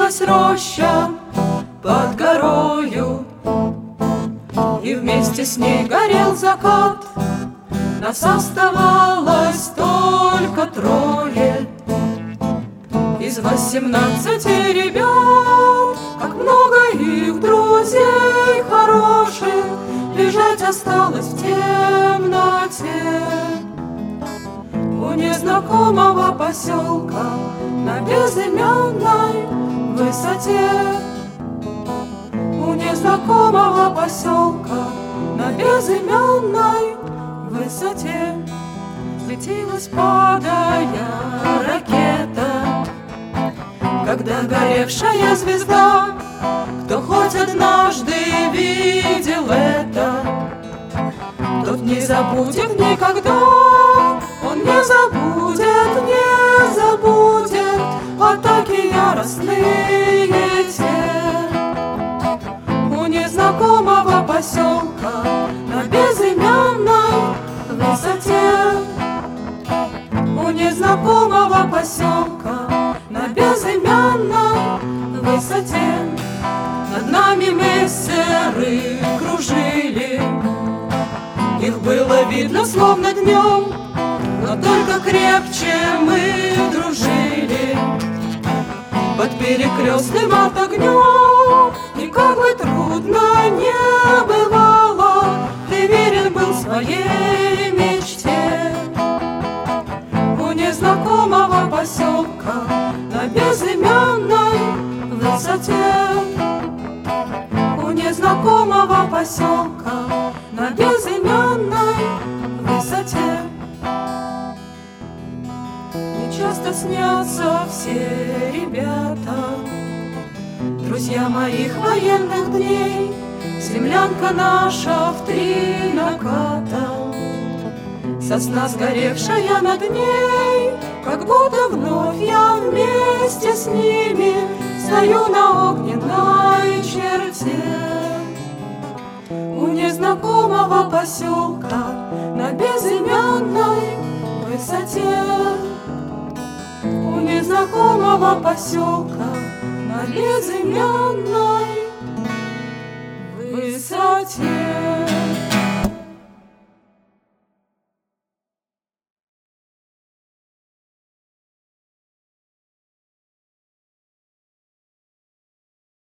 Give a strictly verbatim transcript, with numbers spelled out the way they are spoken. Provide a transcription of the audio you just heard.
Виднелась роща под горою, и вместе с ней горел закат. Нас оставалось только трое из восемнадцати ребят. Как много их друзей хороших лежать осталось в темноте у незнакомого поселка на безымянной высоте. У незнакомого поселка на безымянной высоте светилась, падая ракета, когда горевшая звезда, кто хоть однажды видел это, тот не забудет никогда. Он не забудет, не забудет атаки яростные те у незнакомого поселка на безымянной высоте. У незнакомого поселка на безымянной высоте. Над нами мессеры кружили, их было видно словно днем, но только крепче мы дружили под перекрестным от огнем. И как бы трудно не бывало, ты верен был своей мечте. У незнакомого поселка на безымянной высоте. У незнакомого поселка на безымянной высоте. Мне часто снятся все ребята, друзья моих военных дней. Землянка наша в три наката, сосна сгоревшая над ней. Как будто вновь я вместе с ними стою на огненной черте. У незнакомого поселка на безымянной высоте. У незнакомого поселка на безымянной высоте.